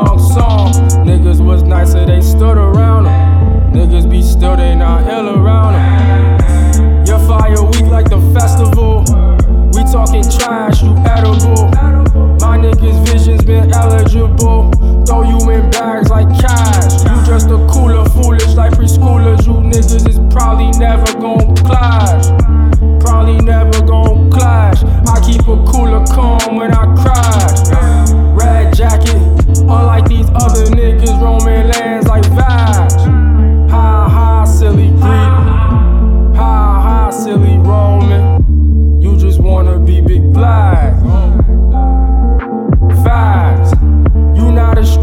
long song. Niggas was nicer, they stood around them. Niggas be still, they not ill around them. Your fire weak like the festival. We talking trash, you edible. My niggas' visions been eligible.